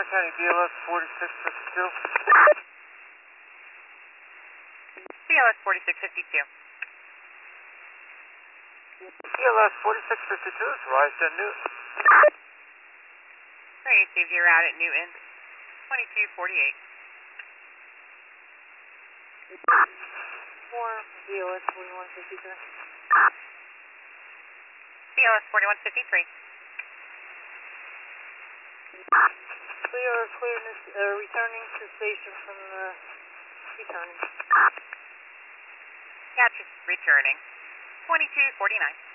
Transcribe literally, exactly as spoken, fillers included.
Orange County B L S forty-six fifty-two. B L S forty-six fifty-two. B L S forty-six fifty-two, rise to Newton. Ready to save your route at Newton, twenty-two forty-eight. four B L S forty-one fifty-three. B L S forty-one fifty-three. We are clearness, uh, returning to station from the, returning. Gotcha, returning, twenty-two forty-nine.